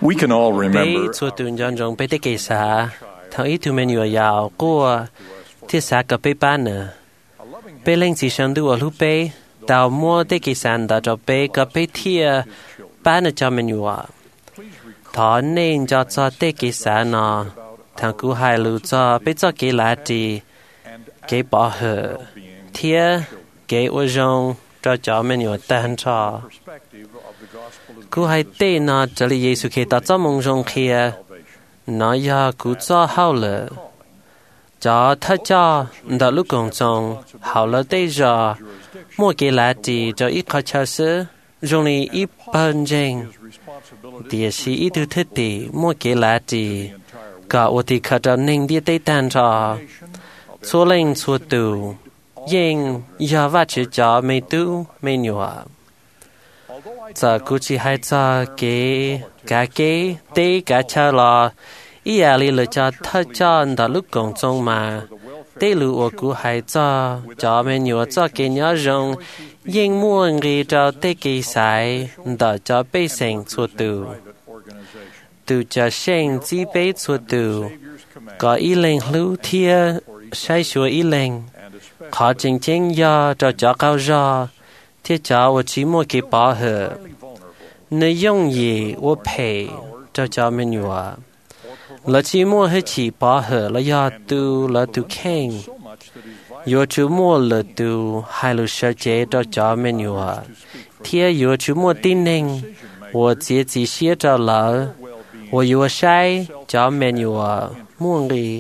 We can all bé remember chua tuần dọn rộng bé tế kỳ xã thằng ít tu men nhiều giàu của thiết xã cặp bé bán nữa bé lên chỉ sang đua lúc bé đào mua tế kỳ sản đã cho bé cặp bé thia bán được cho men nhiều thọ nên cho tế kỳ sản nó thằng cú hai lưu cho bé cho cái lá gì cái bỏ hở thia cái ô rong cho men nhiều tan cho cú hai tê nó cho lý Giêsu khi ta cho mong rong kia nó ya cú cho hao lợ cho thắt cho đã lúc còn trong hao lợ tê giờ mua cái lá gì cho ít khó chờ sữa rong này ít bận rộn địa sĩ ít thứ thích thì mua cái lá gì cả ô thì khá cho nên đi tây tan cho số lên số tù nhưng giờ vắt chữ cho mấy tu mấy nhỏ giờ cú chỉ hay cho cái tê cả chờ lo ý à li lời cho thắt cho đã lúc còn trong mà tê lũ ở cú hay cho mấy nhỏ cho cái nhỏ rong nhưng mua người cho tê kỳ sai đã cho bê sinh số tù từ cho sinh chỉ bê số tù có ý lệnh lưu thia sai số ý lệnh khó chính chính do cho cao do thiết cho我chỉ mua cái bảo hộ nếu用gì我赔cho mình nhỏ là chỉ mua hết chỉ bảo hộ là do tu khen yo chú mua là tu hai lũ sơ chế cho mình nhỏ thiết yo chú mua tin nên我只写着了我有sai cho mình nhỏ mua gì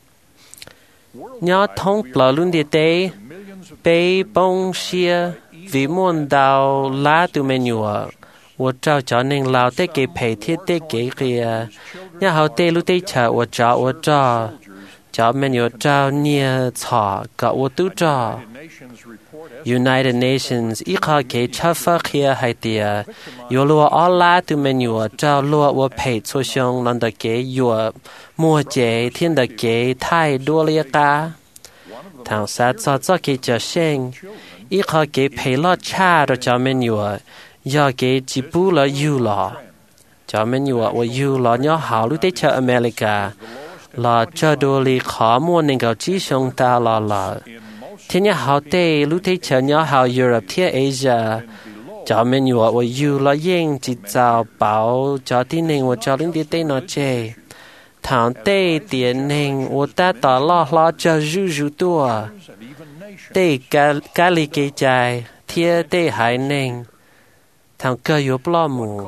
nhớ thông là luôn đi tế bé bông xia vì muốn đào lá từ mình nhỏ我找找能老得给陪贴得给个然后得路得车我找们有找你草个我都找 United Nations 一卡给查发here 还的有路阿拉对们有找路我陪出胸让的给有莫节天的给太多了个唐沙找给这生一卡给陪了差的找们有giờ cái chỉ bu là yêu là cho mình nhiều ở yêu là nhớ hảo lúc tới chợ America là chợ đồ li khó mua nên cầu chỉ xong ta là thế nhớ hảo tây lúc tới chợ nhớ hảo Europe thế Asia cho mình nhiều ở yêu là yên chỉ chào bảo cho tin nên我cho đến tây nó chơi thằng tây tiền nên 我ta tỏ lo cho rú tua tây cá li cái trái thế tây hải nên thằng cơ yếu blo mù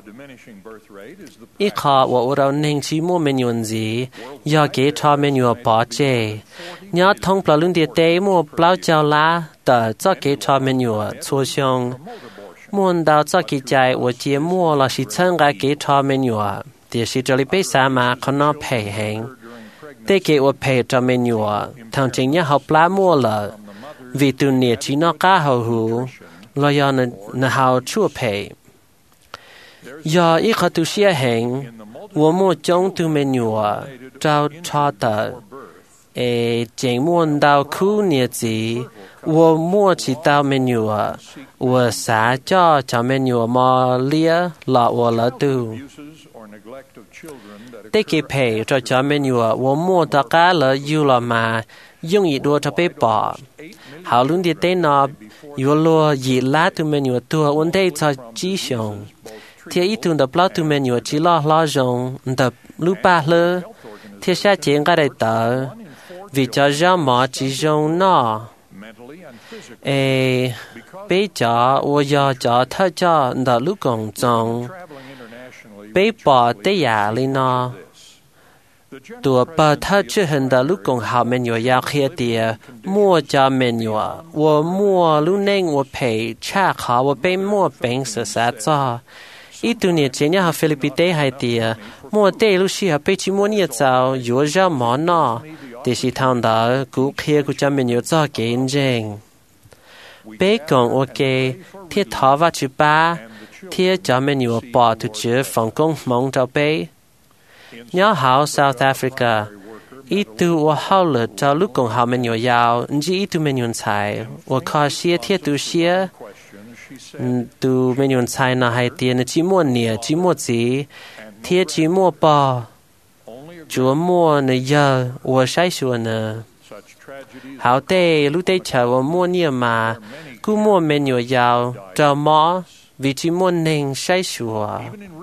ít khó củaเราnên chỉ mua menu gì do cái cho menu bỏ chế nhớ thông bảo luôn địa tế mua bao cháo lá tờ cho cái cho menu chua xong muốn đào cho cái trái của chị mua là chỉ chân cái cho menu thì chỉ cho lấy sa mà không nó pay hàng thế cái của pay cho menu thằng chính nhớ học lá mua là vì từ nè chỉ nó cá hầu hủ lo do nó hao chua pay do ít khó tu sửa hàng 我mua trong tu menu trao cho tờ chính muốn đào khu nè gì 我mua chỉ đào menu 我撒cho menu mà lia là 我了 tu tế kỳ pay cho menu 我mua tất cả là yêu là mà dùng ít đua cho bé bỏ hảo luôn đi tên nó yêu lo gì lá tu menu tua ổn định cho chỉ xong thì ít tu đập lá tu menu chỉ lo rong đập lúc ba lơ thì sẽ chuyện cái đấy tờ vì cho ra mà chỉ rong nó bé cho 我要cho他cho đập lúc còn trong bé bỏ tế giả lên nóตัวเปิดถ้าชื่อเห็นแต่ลูกกงหาเมนูยาเคียเตียมั่วจะเมนูว่ามั่วลูกเน่งว่าเพย์ชาขาว่าเป็นมั่วเป็นเสียจ้าอีตัวเนี่ยเจเนี่ยหาฟิลิปปินส์ให้เตียมั่วเตลูกชีหาไปชิมั่วเนี่ยเจ้าอยู่จะหมอนอเดชิทางดากูเคียกูจะเมนูจ้าเก่งจริงเป๊กงโอเคที่ท้าว่าจุบ้าที่จะเมนูปอทุเจอฝั่งกงมองเจ้าเป้nhớ hảo South Africa ít tu và hảo lợ cho lúc còn hảo mình nhiều giàu chỉ ít tu mình nhiều xài và khó xia thiết tu xia tu mình nhiều xài là hai tiền chỉ mua nè chỉ mua gì thiết chỉ mua bò Chúa mua nè giờ và sai sửa nè hảo tê lúc tê chờ và mua nhiều mà cứ mua men nhiều giàu trò mó vì chỉ mua nên sai sửa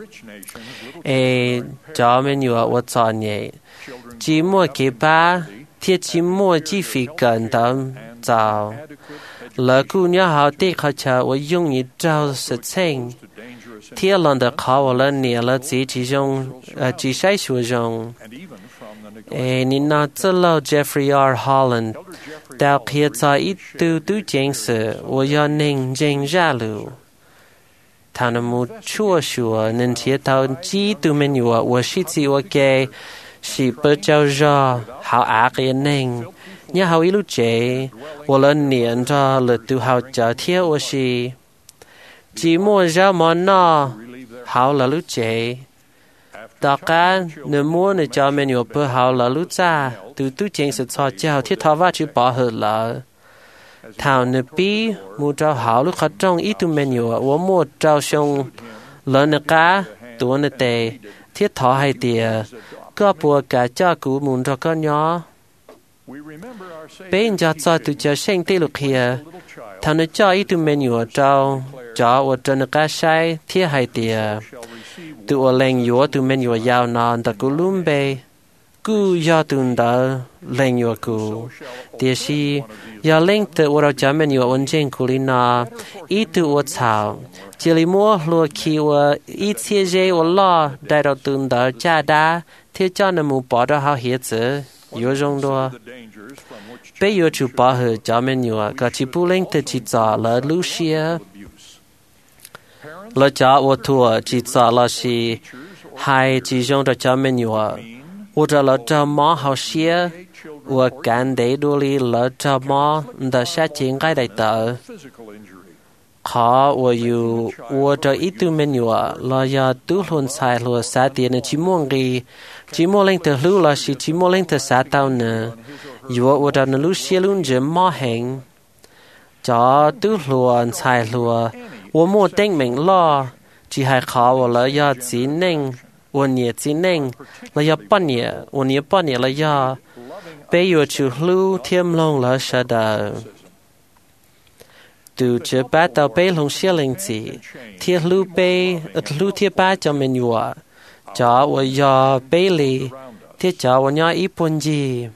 cho men nhiều và cho nhẹ chỉ mua cái ba thiết chỉ mua chi phí cần tâm giàu lỡ cứ nhớ hảo tê khó chờ và dùng như trao sự chênh thiết lần được khó và lần nhiều là chỉ dùng chỉ sai sửa dùng nên nó cho lâu Jeffrey R. Holland đào kia cho ít tu chính sự và do nên chính ra lưu thằng nó muốn chua sửa nên chỉ thao chỉ tu mình nhiều và sĩ chỉ ok sĩ bớt trao ra hảo ác cái nên nhớ hảo ít lúc chế và lần niệm cho lượt tu hảo trở thiếu và sĩ chỉ mua ra món nó hảo là lúc chế đó cả nếu muốn để cho mình nhiều bữa hảo là lúc ra từ tu chính sự cho cháu thiết thọ và chữ bỏ hết là thảo nếu bí mua trao hảo lúc khó trong ít tu mình nhiều và mua trao xong lớn nữa cả tuổi nữa tệ thiết thọ hay tiề có bùa cả cho cụ muốn cho con nhỏ bên cho từ chờ sinh tê lục kia thảo nếu cho ít tu mình nhiều trao cho và cho nữa cả sai thiết hay tiề tu ở lên yếu tu men yếu giàu non ta cứ lùm bê cứ do tu đã lên yếu cứ tiếc si do lên tu ở trong men yếu ổn định cứ linh na ít tu ở chảo chỉ li mua lúa kiêu ít xe dây ở lo đại đầu tu đã cha đa thế cho nên mua bỏ ra hao hiệt chứ yếu rong đua bây giờ chú bỏ hết trong men yếu cả chỉ bu lên tu chỉ cho là Lucia lỡ cho ô thua chỉ cho là gì hay chỉ dùng để cho mình nhiều或者lỡ cho mỏ hậu xia và cảm thấy đôi li lỡ cho mỏ đã sát chiến cái đại tờ khó và dù và cho ít tu mình nhiều là do tu luôn sai luôn sát tiền chỉ muốn lên từ lưu là chỉ muốn lên từ sát tao nữa dù và cho nó lưu xia luôn chỉ mỏ hành cho tu luôn sai luôn我莫定名咯，只係靠我了要只能，我也只能，了要半年，我也半年了要，被我去路天龙了是的。từ chế ba tàu bay lồng xe lên gì, thiết lưu bay, lưu thiết ba cho mình vừa, cho我要bay li, thiết cho我要一本gì.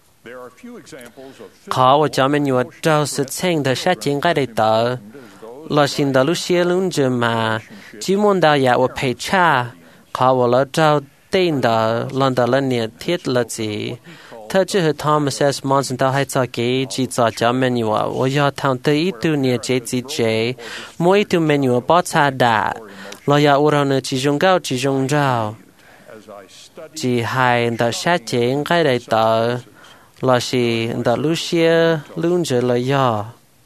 khó我cho mình vừa trao sự chênh de sát chính cái đấy tờ. Lo xin da lúc xưa luôn chứ mà chỉ muốn đào nhà và phải trả khó và lo trao tên đó lần đó là nhiệt thiết là gì thật chứ hệ Thomas S. Monson đào hay cho cái chỉ cho menu và do thằng tới ít tu nhiệt chế chỉ chế mỗi tu menu bỏ xa đã lo ya ura nữa chỉ dùng gạo chỉ dùng rau chỉ hay đã sát chế cái đấy tờ lo xin da lúc xưa luôn chứ là do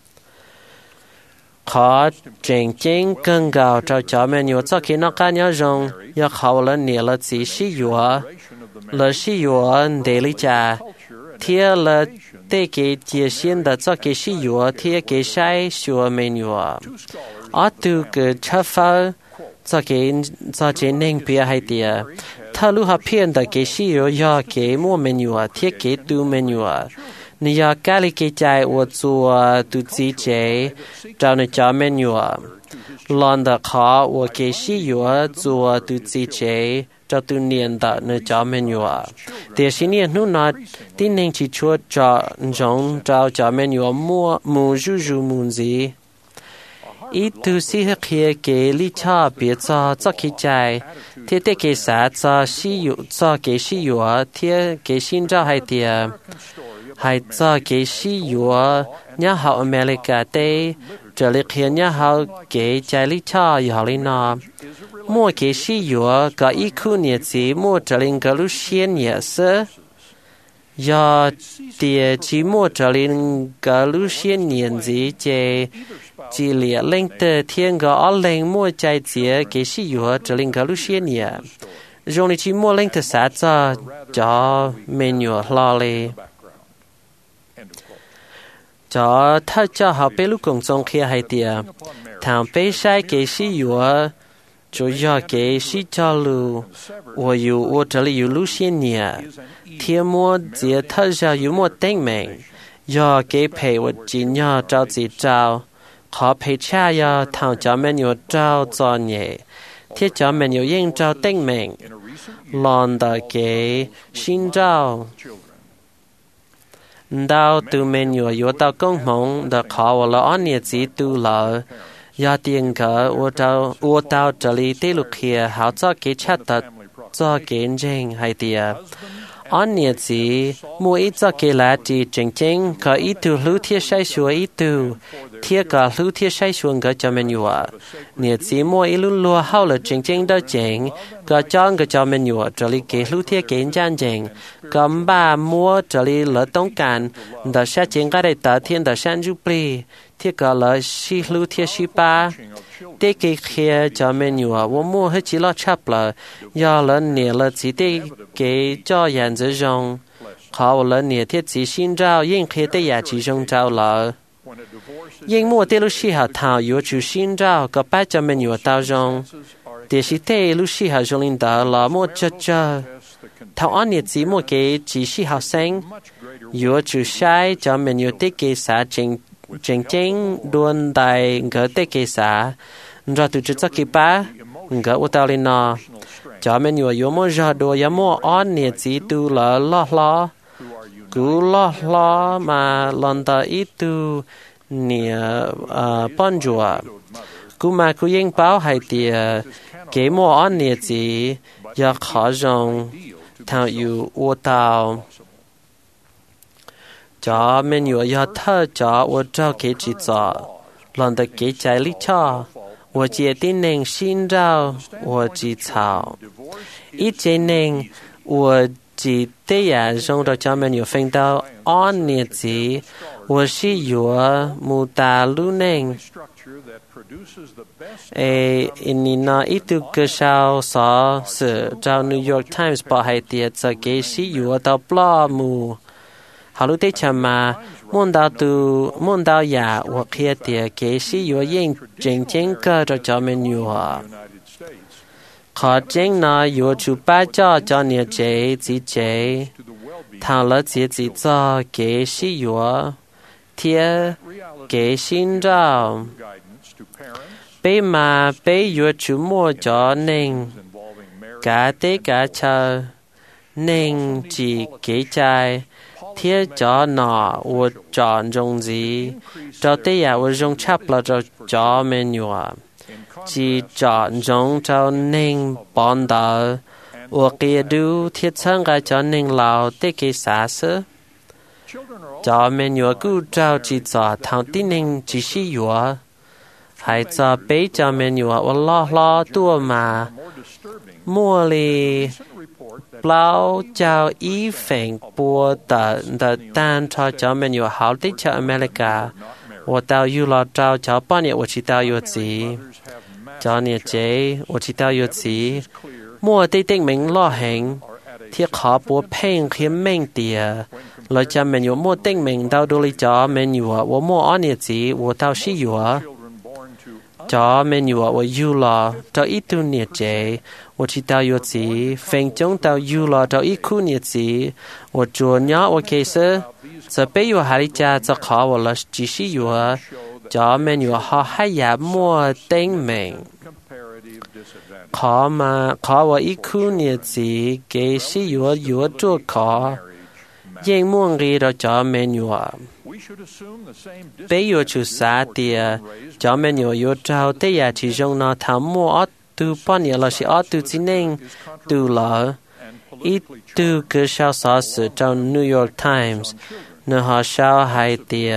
khó chính chính更高照教面有早起那干要用要好了你了自己有了是有得里家贴了得给接线的早给是有贴给晒学没有啊都个吃饭早给能别还的他如何骗的给是有要给我没有贴给都没有你要咖喱给在我做都自己找你找美女懒得考我给西药做都自己找都念的你找美女但是你努那今年去做找美女摸入门子一都是可给理查别做起在贴得给啥做西药做给西药贴给新找还的hay cho cái sĩ yếu nhà họ America đây trở lại hiện nhà họ cái trái lý cho họ lên nó mua cái sĩ yếu có ít khu nhà gì mua trở lên cái lúc xuyên nhà sơ do tiền chỉ mua trở lên cái lúc xuyên nhà gì chỉ liệt lên từ thiên cái ở lên mua trái gì cái sĩ yếu trở lên cái lúc xuyên nhà rồi chỉ mua lên từ sát cho menu lo lên cho thật cho họ bé lúc cùng trong kia hay tiệt thằng bé sai cái sĩ yếu 主要给西教路，我这里有路线呢，天末节特效有么定名，要给陪我今要照自照，ขอ陪恰要躺脚面有照做呢，贴脚面有应照定名，浪的给新照。到tu men有到公盟的考我了安年子都了，要点个我到这里对路去，好做给恰的做给人还的。安年子每一做给来的正正个一度路贴晒说一度贴个路贴晒说个叫men有啊，年子每一路路好了正正的正个将个叫men有，这里给路贴给人正。咁bà mua trở đi lỡ tông cản, đã sẽ chính cái đại tờ thiên đã sang giúp bì, thì cả lỡ xí lưu thiết xí ba. Tế kỳ khía cho mình nhua, wo mua hết chỉ lo chắp lỡ, do lỡ nè lỡ chỉ tế kế cho dàn dư rong. Khó lỡ nè thiết chỉ xin rao, yên khía tế giả chỉ rong rao lỡ. Yên mua tế lúc xí hạ thảo yếu chủ xin rao, có bác cho mình nhua tao rong. Tế xí tế lúc xí hạ rong linh đỡ lỡ mua cho. Thảo an nhiệt chỉ một cái chỉ sĩ học sinh, yếu chủ sai cho mình yếu tích cái xã chính đuôn đại ngỡ tích cái xã, rồi từ trước cái ba ngỡ ô tao lên nọ, cho mình yếu một giờ đùa yếu một an nhiệt chỉ tu lo, cứ lo mà lần ta ít tu nè bon chùa, cứ mà cứ yên bảo hay thì cái một an nhiệt chỉ yếu khó dùng thảo yu ô tao cho mình yu ya thơ cho ô trao kế chỉ cho lần đầu kế trái lý cho ô chỉ tin nên xin rao ô chỉ thảo ít chế nên ô chỉ tế ya dùng đó cho mình yu phanh đau on nhiệt gì ô sĩ yu mù ta lưu nên Inina itu ke sao sa sự trao New York Times bảo hay tiệt cho cái sĩ yếu tao bla mu. Họ lúc đấy chăm mà muốn đào giả hoặc kia tiệt cái sĩ yếu yên chính chính cơ cho mình yếu. Khó chính nó yếu chủ ba cho nhiều chế chỉ chế thằng lỡ chỉ cho cái sĩ yếu tiệt cái xin rao. Bây mà bây yếu chủ mua cho nên cả tế cả chờ nên chỉ kế trai thiết cho nó vô chọn dùng gì cho tế giả vô dùng chấp là cho mình nhỏ chỉ chọn dùng cho nên bọn đỡ vô kia đu thiết thân cả cho nên lao tế kế xá sơ cho mình nhỏ cứ trao chỉ cho thằng tí nên chỉ sĩ yếu hãy cho bé cho mình nhỏ lo tua mà mua li bao chào ý phèn bùa tờ tan cho mình nhỏ hảo tích cho America và tao yêu lo trao cho bao nhiêu chỉ tao yêu gì cho nhiều chế chỉ tao yêu gì mua tích tích mình lo hành thiết khó bùa phèn khiến mình tiệt lo cho mình nhỏ mua tích mình tao đôi li cho mình nhỏ và mua ăn nhiều gì và tao xí nhỏ cho mình nhỏ và yêu lo cho ít tu nhiệt chế我知道有子分钟到有了到一库日子，我做鸟我其实这边有哈里家这考我了，只是有叫们有好还也没定名，考嘛考我一库日子，其实有做考，因梦里头叫们有。bây giờ chủ xã thì cho mình有招的呀，其中呢，他们tu bao nhiêu là sẽ tu chỉ nên tu là ít tu cái sao sao sự trong New York Times nơi họ sao hay thì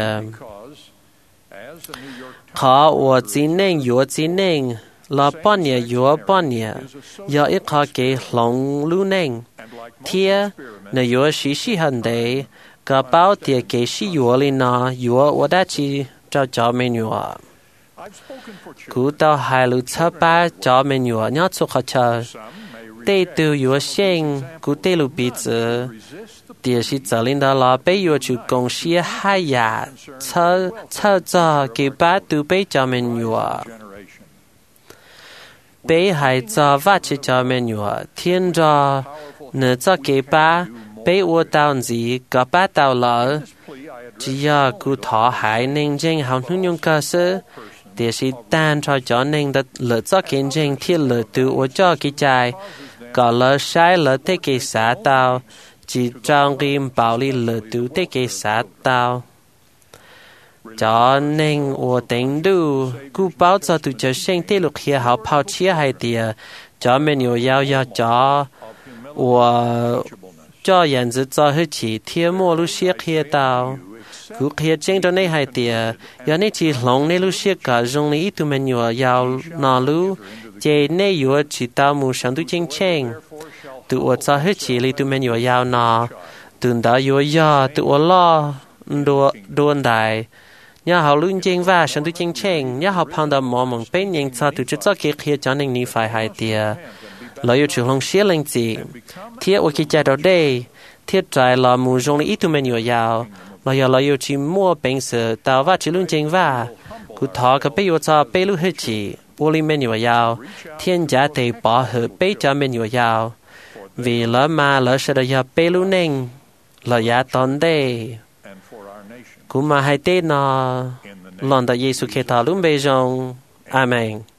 họ và chỉ nên yếu chỉ nên là bao nhiêu yếu bao nhiêu giờ ít họ cái lòng lưu nên thiệt nơi yếu sĩ hành đấy cái bao thiệt cái sĩ yếu lên nó yếu và đã chỉ cho mình yếu cú tao hai lũ chớp ba cho mình nhỏ nhót xuống khó chờ tê từ yếu sen cú tê lũ bị tử địa sĩ trở lên đó là bây giờ chủ công sĩ hai nhà chơ cho cái ba từ bây cho mình nhỏ bé hay cho vắt chỉ cho mình nhựa thiên cho nửa cho kế ba bé uo tao gì có ba tao lỡ chỉ do cụ thọ hại nên dân hào hứng nhung cơ sở để sĩ tan cho nên đã lỡ cho kiến dân thiên lỡ từ uo cho cái trái có lỡ sai lỡ thế cái xã tao chỉ trong kim bảo lý lỡ từ thế cái xã tao cho nên uo tính đủ cụ bảo cho tụi chờ sinh thế lục hier hào phao chia hai tia cho mình nhiều giao cho uo cho nhận dự cho hơi chỉ thiên mua lúc xưa kia tao cụ kia chính cho nên hai tia giờ này chỉ lòng nên lúc xưa cả dùng lý tụi mình nhiều giao nọ lu chế nên nhiều chỉ tao mua sản tụi chính chính tụi uo cho hơi chỉ lý tụi mình nhiều giao nọ tụi đó nhiều giờ tụi uo lo đuôn đại nhà họ luôn chính và sản tụi chính chính nhà họ phong đầm mò mong bên những cho tụi cho cái kia cho nên ní phải hai tia lợi dụng trường long xía lên gì thiết ở cái giai đoạn đây thiết trái là mua dùng ít tụi mình nhiều giàu lợi dụng chỉ mua bình sữa tàu và chỉ luôn chính và cụ thọ cái bây giờ cho bây lúc hết chỉ ô li mình nhiều giàu thiên giá thì bỏ hợp bây cho mình nhiều giàu vì lỡ mà lỡ sẽ được bây lúc nên là giá tốn đây cụ mà hai tên nó lòng tại Giêsu Kitô luôn bây giờ amen.